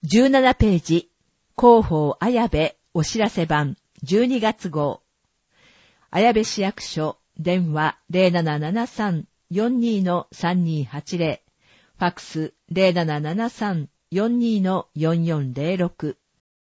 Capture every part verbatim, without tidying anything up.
じゅうななページ、広報綾部お知らせ版じゅうにがつ号。綾部市役所、電話 ゼロななななさん よんにー さんにーはちゼロ、ファックス ゼロななななさん よんにー よんよんゼロろく。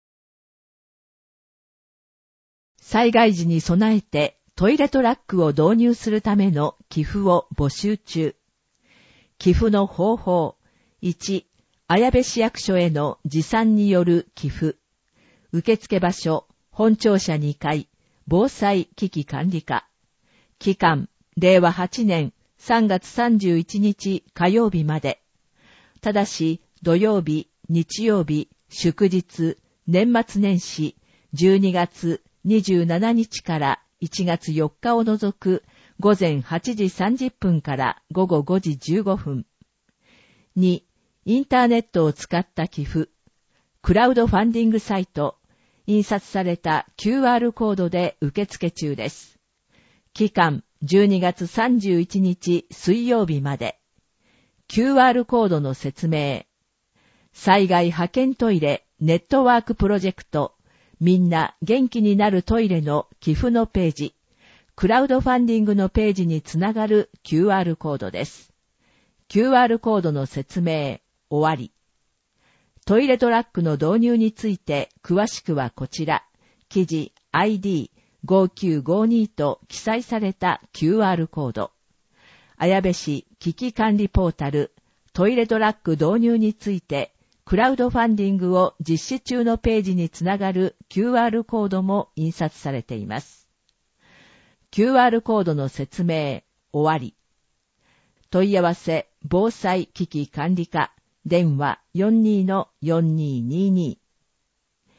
災害時に備えてトイレトラックを導入するための寄付を募集中。寄付の方法。いち、綾部市役所への持参による寄付。受付場所、本庁舎にかい、防災危機管理課。期間、れいわはちねんさんがつさんじゅういちにち火曜日まで。ただし、土曜日、日曜日、祝日、年末年始、じゅうにがつにじゅうしちにちからいちがつよっかを除くごぜんはちじさんじゅっぷんからごごごじじゅうごふん。に、インターネットを使った寄付。クラウドファンディングサイト、印刷された キューアール コードで受付中です。期間、じゅうにがつさんじゅういちにち水曜日まで。キューアール コードの説明。災害派遣トイレネットワークプロジェクト、みんな元気になるトイレの寄付のページ、クラウドファンディングのページにつながる キューアール コードです。キューアール コードの説明、終わり。トイレトラックの導入について詳しくはこちら、記事 アイディーごきゅうごに と記載された キューアール コード。綾部市危機管理ポータル、トイレトラック導入について、クラウドファンディングを実施中のページにつながる キューアール コードも印刷されています。キューアール コードの説明、終わり。問い合わせ、防災危機管理課、電話 よんにー よんにーにーにー。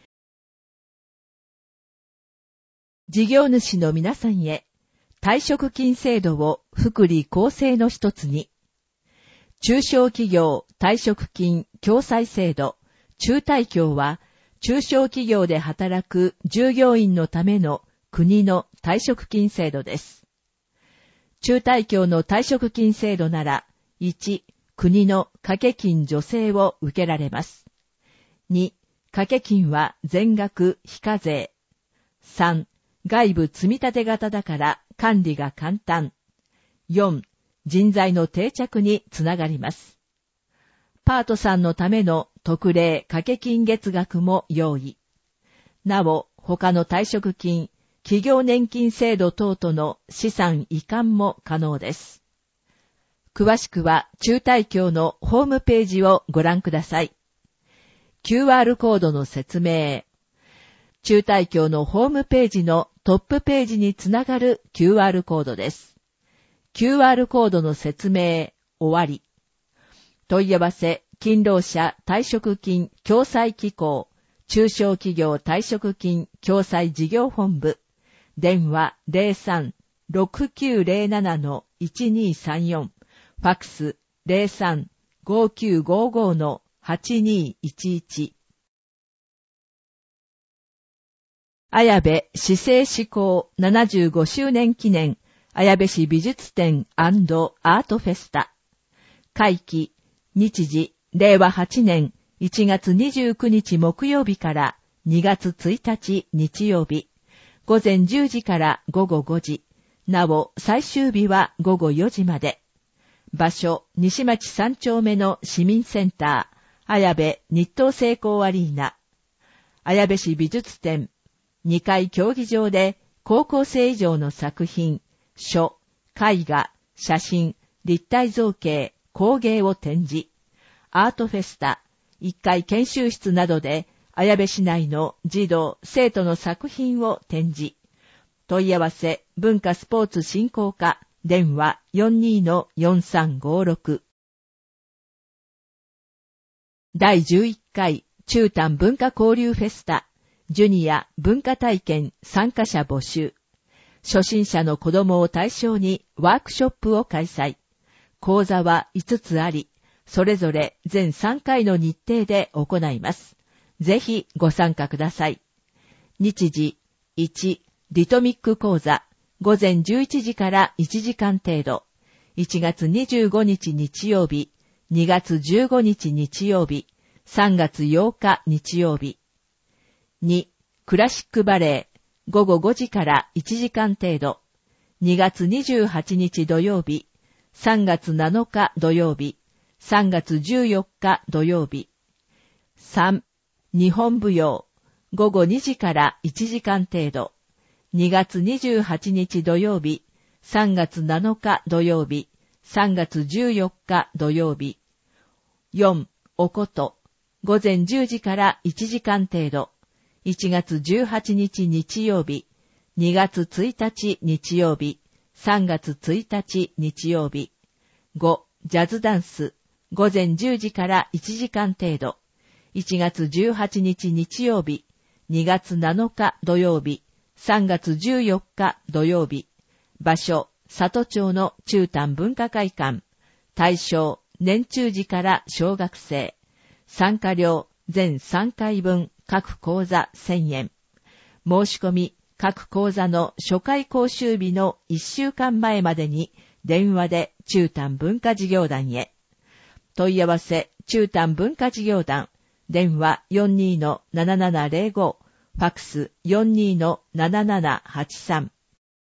事業主の皆さんへ、退職金制度を福利厚生の一つに。中小企業退職金共済制度、中退協は、中小企業で働く従業員のための国の退職金制度です。中退協の退職金制度なら、いち、国の掛け金助成を受けられます。に、掛け金は全額非課税。さん、外部積立型だから管理が簡単。よん、人材の定着につながります。パートさんのための特例掛け金月額も用意。なお、他の退職金、企業年金制度等々の資産移管も可能です。詳しくは中退協のホームページをご覧ください。キューアール コードの説明。中退協のホームページのトップページにつながる キューアール コードです。キューアール コードの説明、終わり。問い合わせ、勤労者退職金共済機構、中小企業退職金共済事業本部、電話 ゼロさん ろくきゅうゼロなな いちにーさんよん、ファックス ゼロさん ごきゅうごご はちにーいちいち。綾部市政施行ななじゅうごしゅうねん記念綾部市美術展&アートフェスタ。会期、日時、れいわはちねんいちがつにじゅうくにち木曜日からにがつついたち日曜日、ごぜんじゅうじからごごごじ、なお最終日はごごよじまで。場所、西町さんちょうめの市民センター、綾部日東成功アリーナ。綾部市美術展、にかい競技場で高校生以上の作品、書、絵画、写真、立体造形、工芸を展示。アートフェスタ、いっかい研修室などで綾部市内の児童、生徒の作品を展示。問い合わせ、文化スポーツ振興課、電話 よんにー よんさんごろく。だいじゅういっかい中丹文化交流フェスタ、ジュニア文化体験参加者募集。初心者の子供を対象にワークショップを開催。講座はいつつあり、それぞれ全さんかいの日程で行います。ぜひご参加ください。日時、いち、リトミック講座、ごぜんじゅういちじからいちじかん程度。いちがつにじゅうごにち日曜日、にがつじゅうごにち日曜日、 さんがつようか日曜日。に、クラシックバレエ、ごごごじからいちじかん程度。にがつにじゅうはちにち土曜日。さんがつなのか土曜日。さんがつじゅうよっか土曜日。さん、日本舞踊、ごごにじからいちじかん程度。にがつにじゅうはちにち土曜日。さんがつなのか土曜日。さんがつじゅうよっか土曜日。よん、おこと、ごぜんじゅうじからいちじかん程度。いちがつじゅうはちにち日曜日。にがつついたち日曜日。さんがつついたち日曜日。ご、ジャズダンス、ごぜんじゅうじからいちじかん程度。いちがつじゅうはちにち日曜日。にがつなのか土曜日。さんがつじゅうよっか土曜日。場所、里町の中丹文化会館。対象、年中児から小学生。参加料、全さんかいぶん、各講座せんえん。申し込み、各講座の初回講習日のいっしゅうかんまえまでに電話で中丹文化事業団へ。問い合わせ、中丹文化事業団。電話 よんにーのななななぜろご。ファックス よんにーのななななはちさん。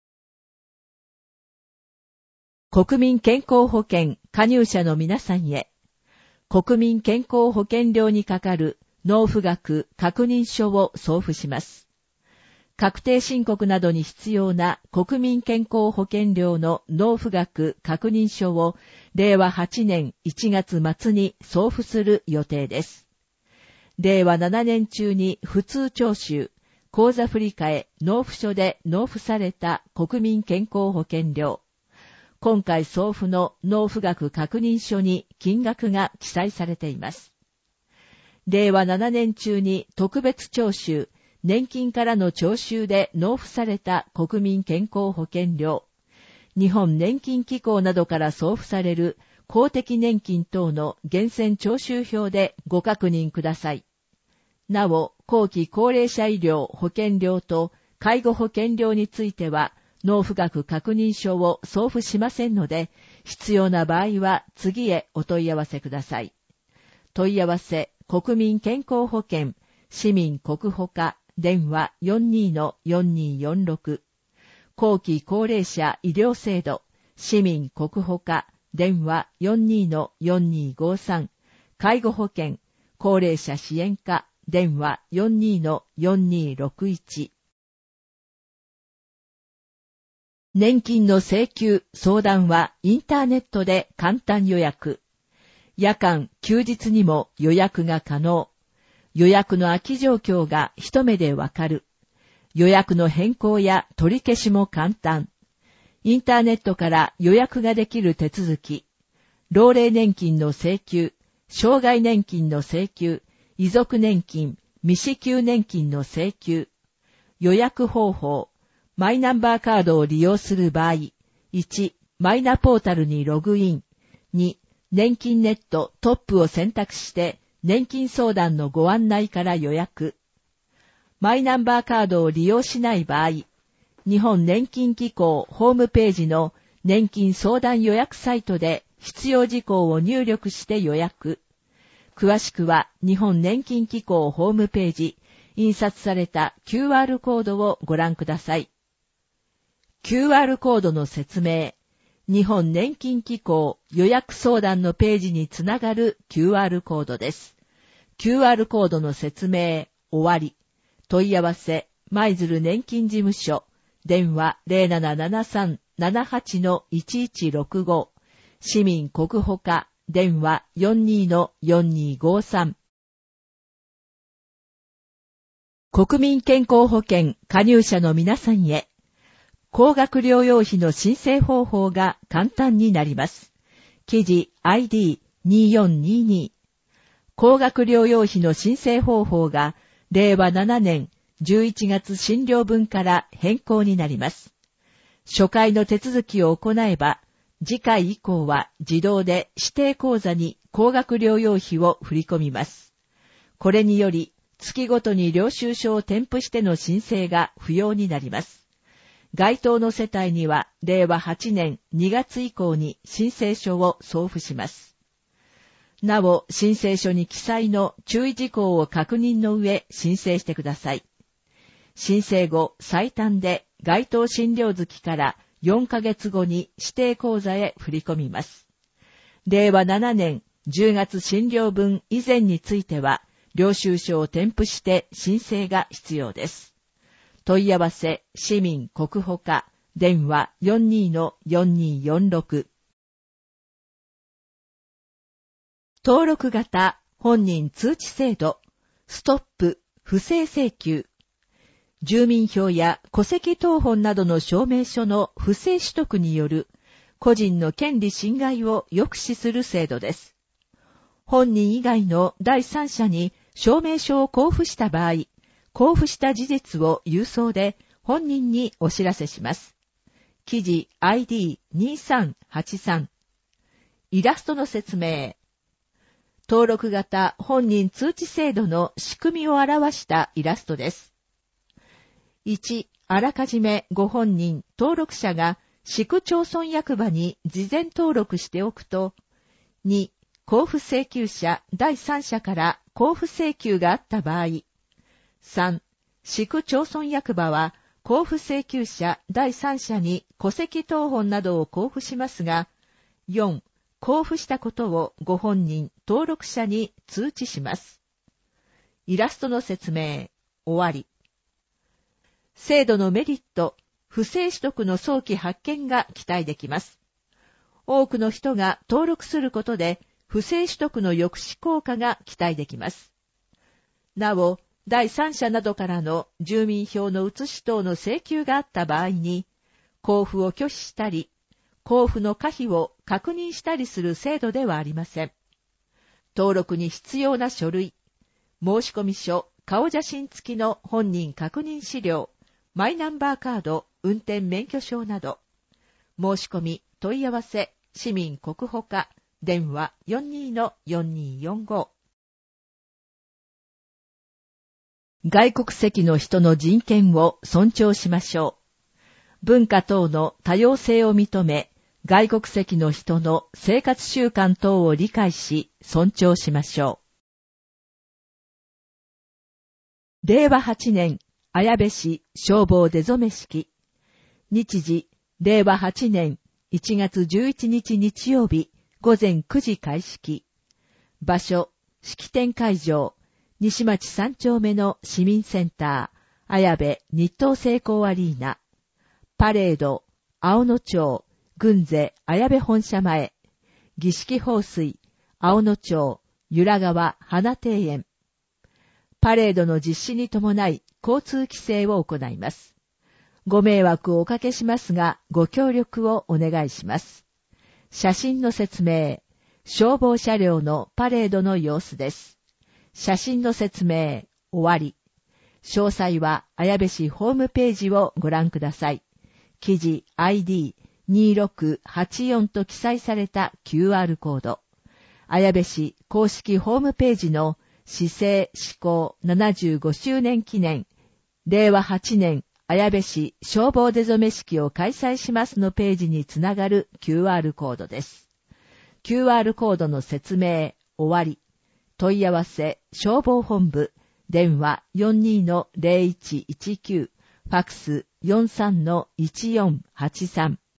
国民健康保険加入者の皆さんへ。国民健康保険料にかかる納付額確認書を送付します。確定申告などに必要な国民健康保険料の納付額確認書をれいわはちねんいちがつまつに送付する予定です。れいわななねん中に普通徴収、口座振替納付書で納付された国民健康保険料。今回送付の納付額確認書に金額が記載されています。れいわななねん中に特別徴収、年金からの徴収で納付された国民健康保険料。日本年金機構などから送付される公的年金等の源泉徴収票でご確認ください。なお、後期高齢者医療保険料と介護保険料については、納付額確認書を送付しませんので、必要な場合は次へお問い合わせください。問い合わせ、国民健康保険、市民国保課、電話 よんにーのよんにーよんろく。後期高齢者医療制度、市民国保課、電話 よんにーのよんにーごさん。介護保険、高齢者支援課、電話 よんにーのよんにーろくいち。年金の請求、相談はインターネットで簡単予約。夜間、休日にも予約が可能。予約の空き状況が一目でわかる。予約の変更や取り消しも簡単。インターネットから予約ができる手続き。老齢年金の請求、障害年金の請求、遺族年金、未支給年金の請求。予約方法。マイナンバーカードを利用する場合、いち、マイナポータルにログイン。に、年金ネットトップを選択して、年金相談のご案内から予約。マイナンバーカードを利用しない場合、日本年金機構ホームページの年金相談予約サイトで必要事項を入力して予約。詳しくは日本年金機構ホームページ、印刷された キューアール コードをご覧ください。キューアール コードの説明。日本年金機構予約相談のページにつながる キューアール コードです。キューアール コードの説明、終わり。問い合わせ、舞鶴年金事務所。電話 ゼロななななさん ななはち のいちいちろくご。市民国保課。電話 よんにーのよんにーごさん。国民健康保険加入者の皆さんへ。高額療養費の申請方法が簡単になります。記事 アイディーにーよんにーに。高額療養費の申請方法がれいわななねんじゅういちがつ診療分から変更になります。初回の手続きを行えば、次回以降は自動で指定口座に高額療養費を振り込みます。これにより、月ごとに領収書を添付しての申請が不要になります。該当の世帯には、れいわはちねんにがつ以降に申請書を送付します。 なお、申請書に記載の注意事項を確認の上、申請してください。申請後、最短で該当診療月からよんかげつごに指定口座へ振り込みます。れいわななねんじゅうがつ診療分以前については、領収書を添付して申請が必要です。問い合わせ、市民国保課、電話 よんにーのよんにーよんろく。登録型本人通知制度、ストップ不正請求。住民票や戸籍謄本などの証明書の不正取得による個人の権利侵害を抑止する制度です。本人以外の第三者に証明書を交付した場合、交付した事実を郵送で本人にお知らせします。記事 アイディーにさんはちさん。イラストの説明。登録型本人通知制度の仕組みを表したイラストです。いち、あらかじめご本人、登録者が市区町村役場に事前登録しておくと、に、交付請求者第三者から交付請求があった場合、さん、市区町村役場は交付請求者第三者に戸籍謄本などを交付しますが、よん、交付したことをご本人、登録者に通知します。イラストの説明、終わり。制度のメリット、不正取得の早期発見が期待できます。多くの人が登録することで、不正取得の抑止効果が期待できます。なお、第三者などからの住民票の写し等の請求があった場合に、交付を拒否したり、交付の可否を確認したりする制度ではありません。登録に必要な書類、申込書、顔写真付きの本人確認資料、マイナンバーカード、運転免許証など、申し込み、問い合わせ、市民国保課、電話 よんにーのよんにーよんご。外国籍の人の人権を尊重しましょう。文化等の多様性を認め、外国籍の人の生活習慣等を理解し、尊重しましょう。れいわはちねん、綾部市消防出初式。日時、れいわはちねんいちがつじゅういちにち日曜日、ごぜんくじ開式。場所、式典会場、西町さんちょうめの市民センター、綾部日東成功アリーナ。パレード、青野町、軍勢綾部本社前。儀式放水、青野町、由良川花庭園。パレードの実施に伴い交通規制を行います。ご迷惑をおかけしますが、ご協力をお願いします。写真の説明、消防車両のパレードの様子です。写真の説明、終わり。詳細は綾部市ホームページをご覧ください。記事 アイディーにーろくはちよん と記載された キューアール コード。綾部市公式ホームページの市政施行ななじゅうごしゅうねん記念、れいわはちねん綾部市消防出初式を開催しますのページにつながる キューアール コードです。キューアール コードの説明、終わり。問い合わせ、消防本部、電話 よんにーのぜろいちいちきゅう、ファックス よんさんのいちよんはちさん。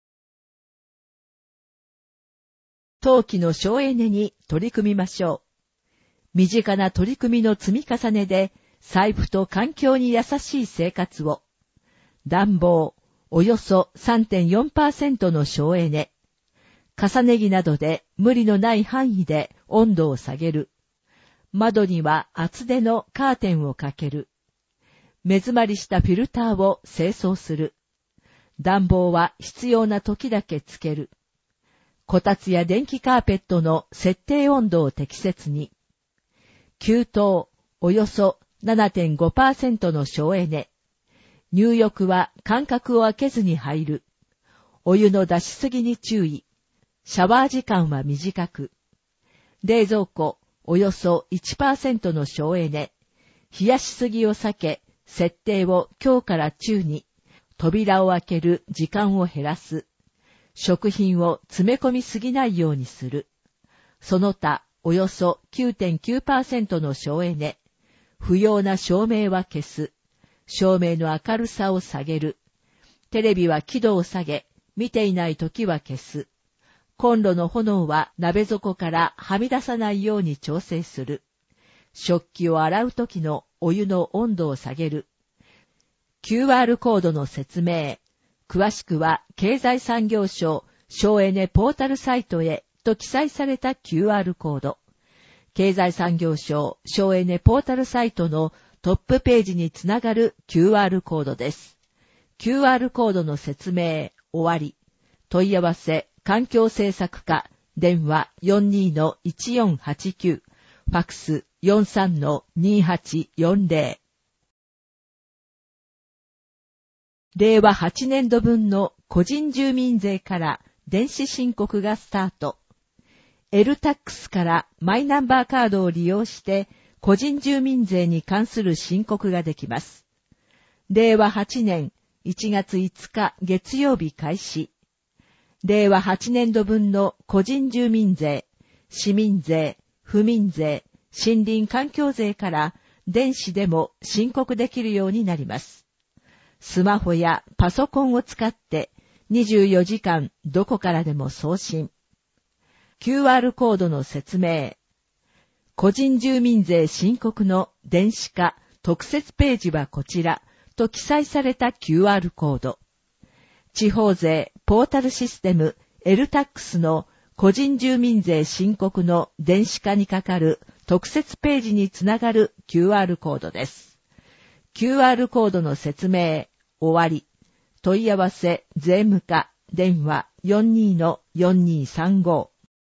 冬季の省エネに取り組みましょう。身近な取り組みの積み重ねで、財布と環境に優しい生活を。暖房、およそ さんてんよんパーセント の省エネ。重ね着などで無理のない範囲で温度を下げる。窓には厚手のカーテンをかける。目詰まりしたフィルターを清掃する。暖房は必要な時だけつける。こたつや電気カーペットの設定温度を適切に。給湯、およそ ななてんごパーセント の省エネ。入浴は間隔を空けずに入る。お湯の出しすぎに注意。シャワー時間は短く。冷蔵庫、およそ いちパーセント の省エネ。冷やしすぎを避け、設定を強から中に。扉を開ける時間を減らす。食品を詰め込みすぎないようにする。その他、 およそ きゅうてんきゅうパーセント の省エネ。不要な照明は消す。照明の明るさを下げる。テレビは輝度を下げ、見ていないときは消す。コンロの炎は鍋底からはみ出さないように調整する。食器を洗うときのお湯の温度を下げる。キューアール コードの説明。詳しくは経済産業省省エネポータルサイトへと記載された キューアール コード。経済産業省省エネポータルサイトのトップページにつながる キューアール コードです。キューアール コードの説明、終わり。問い合わせ、環境政策課、電話 よんにーいちよんはちきゅう、ファックス よんさんのにはちよんぜろ。れいわはちねんどぶんの個人住民税から電子申告がスタート。エルタックス からマイナンバーカードを利用して個人住民税に関する申告ができます。れいわはちねんいちがついつか月曜日開始。れいわはちねんどぶんの個人住民税、市民税、府民税、森林環境税から電子でも申告できるようになります。スマホやパソコンを使ってにじゅうよじかんどこからでも送信。キューアール コードの説明。個人住民税申告の電子化特設ページはこちらと記載された キューアール コード。地方税ポータルシステム エルタックス の個人住民税申告の電子化にかかる特設ページにつながる キューアール コードです。キューアール コードの説明、終わり。問い合わせ、税務課、電話 よんにーのよんにーさんご。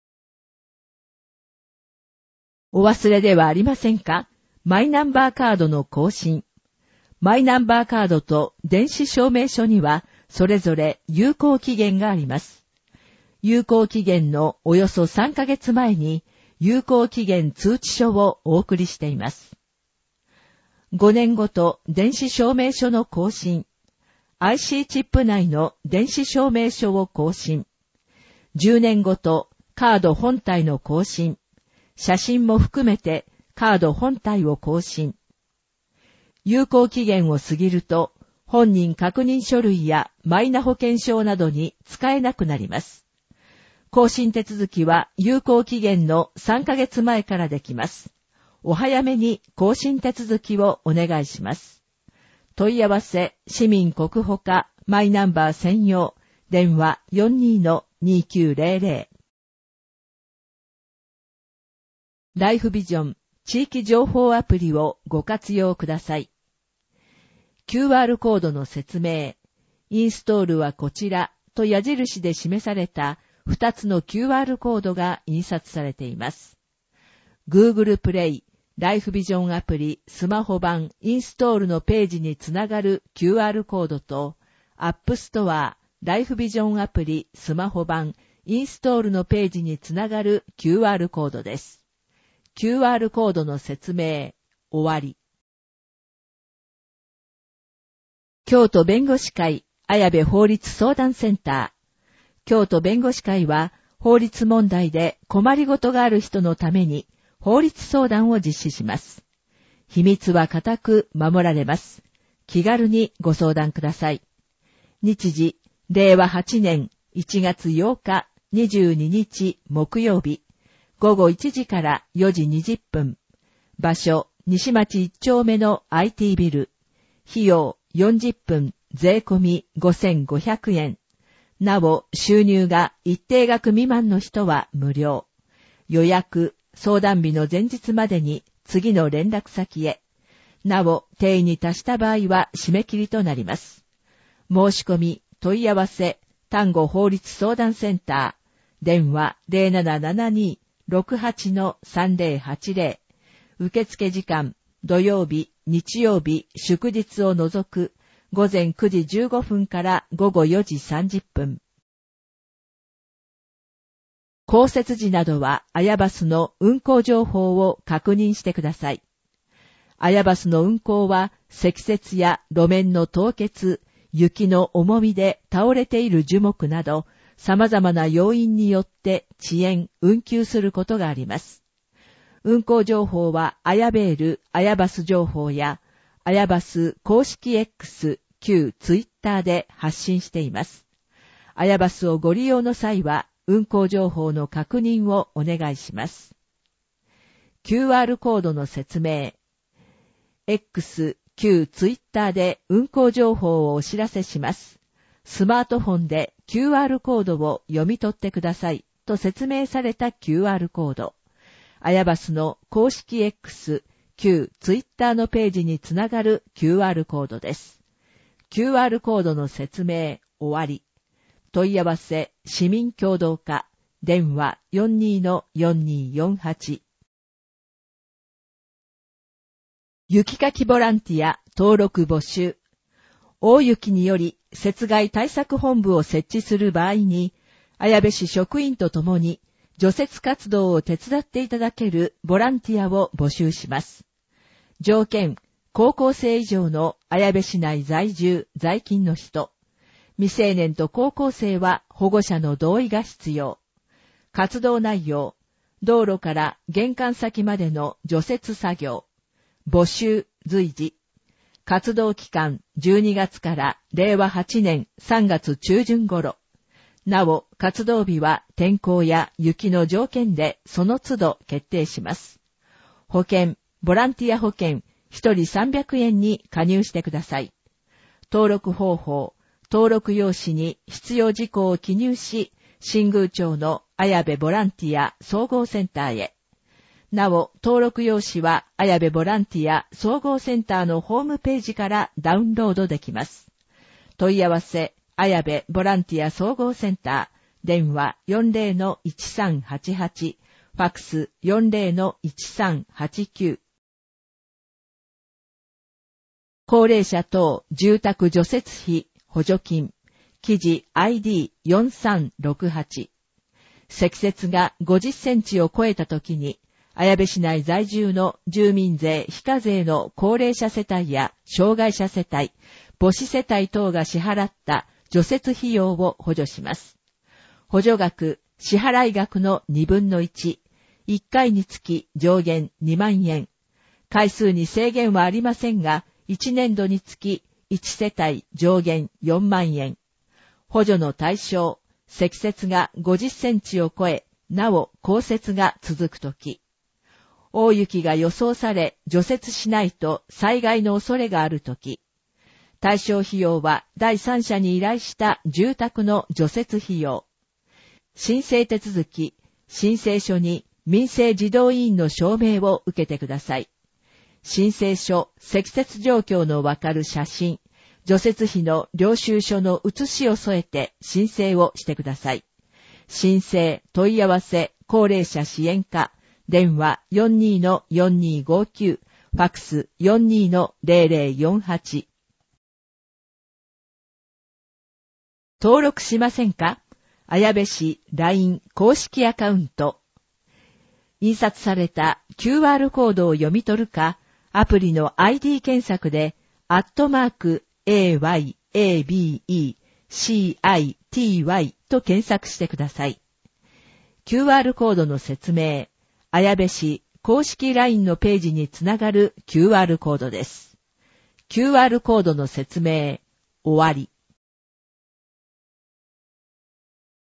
お忘れではありませんか？マイナンバーカードの更新。マイナンバーカードと電子証明書にはそれぞれ有効期限があります。有効期限のおよそさんかげつまえに有効期限通知書をお送りしています。ごねんごと電子証明書の更新。アイシー チップ内の電子証明書を更新。じゅうねんごとカード本体の更新。写真も含めてカード本体を更新。有効期限を過ぎると本人確認書類やマイナ保険証などに使えなくなります。更新手続きは有効期限のさんかげつまえからできます。お早めに更新手続きをお願いします。問い合わせ、市民国保課マイナンバー専用、電話 よんにーのにきゅうぜろぜろ。ライフビジョン地域情報アプリをご活用ください。キューアール コードの説明。インストールはこちらと矢印で示されたふたつの キューアール コードが印刷されています。Google プレイ、ライフビジョンアプリスマホ版インストールのページにつながる キューアール コードと App Store ライフビジョンアプリスマホ版インストールのページにつながる キューアール コードです。キューアール コードの説明、終わり。京都弁護士会綾部法律相談センター。京都弁護士会は法律問題で困りごとがある人のために法律相談を実施します。秘密は固く守られます。気軽にご相談ください。日時、れいわはちねんいちがつようかにじゅうににち木曜日、ごごいちじからよじにじゅっぷん。場所、西町いっちょうめの アイティー ビル。費用よんじゅっぷん、税込みごせんごひゃくえん。なお、収入が一定額未満の人は無料。予約、相談日の前日までに次の連絡先へ。なお、定員に達した場合は締め切りとなります。申し込み、問い合わせ、丹後法律相談センター。電話 ゼロななななに ろくはち のさんぜろはちぜろ。受付時間、土曜日、日曜日、祝日を除く、ごぜんくじじゅうごふんからごごよじさんじゅっぷん。降雪時などは、アヤバスの運行情報を確認してください。アヤバスの運行は、積雪や路面の凍結、雪の重みで倒れている樹木など、様々な要因によって遅延、運休することがあります。 運行情報はアヤベール、アヤバス情報や、アヤバス公式 X、旧ツイッターで発信しています。アヤバスをご利用の際は、運行情報の確認をお願いします。キューアール コードの説明。X、旧ツイッターで運行情報をお知らせします。スマートフォンで キューアール コードを読み取ってくださいと説明された キューアール コード。アヤバスの公式 X、旧ツイッターのページにつながる キューアール コードです。キューアール コードの説明終わり。問い合わせ市民協働課電話 よんにーのよんにーよんはち。雪かきボランティア登録募集。大雪により雪害対策本部を設置する場合に、綾部市職員とともに除雪活動を手伝っていただけるボランティアを募集します。条件、高校生以上の綾部市内在住、在勤の人。未成年と高校生は保護者の同意が必要。活動内容、道路から玄関先までの除雪作業。募集、随時。活動期間じゅうにがつかられいわはちねんさんがつ中旬頃。なお、活動日は天候や雪の条件でその都度決定します。保険、ボランティア保険、ひとりさんびゃくえんに加入してください。登録方法、登録用紙に必要事項を記入し、新宮町の綾部ボランティア総合センターへ。なお、登録用紙は綾部ボランティア総合センターのホームページからダウンロードできます。問い合わせ、綾部ボランティア総合センター、電話 よんじゅうのいちさんはちはち、ファックス よんじゅうのいちさんはちきゅう。高齢者等住宅除雪費補助金、記事 アイディーよんさんろくはち。積雪がごじゅっセンチを超えたときに、綾部市内在住の住民税非課税の高齢者世帯や障害者世帯、母子世帯等が支払った除雪費用を補助します。補助額、支払い額のにぶんのいち、いっかいにつき上限にまんえん。回数に制限はありませんが、いちねんどにつきいち世帯上限よんまんえん。補助の対象、積雪がごじゅっセンチを超え、なお降雪が続くとき。大雪が予想され除雪しないと災害の恐れがあるとき。対象費用は第三者に依頼した住宅の除雪費用。申請手続き、申請書に民生児童委員の証明を受けてください。申請書、積雪状況のわかる写真、除雪費の領収書の写しを添えて申請をしてください。申請、問い合わせ、高齢者支援課、電話 よんにーのよんにーごきゅう、ファックス よんにーのぜろぜろよんはち。登録しませんか？綾部市 ライン 公式アカウント。印刷された キューアール コードを読み取るか、アプリの アイディー 検索で、アットマーク エーワイエービーイーシーアイティーワイ と検索してください。キューアール コードの説明。綾部市公式 ライン のページにつながる キューアール コードです。キューアール コードの説明、終わり。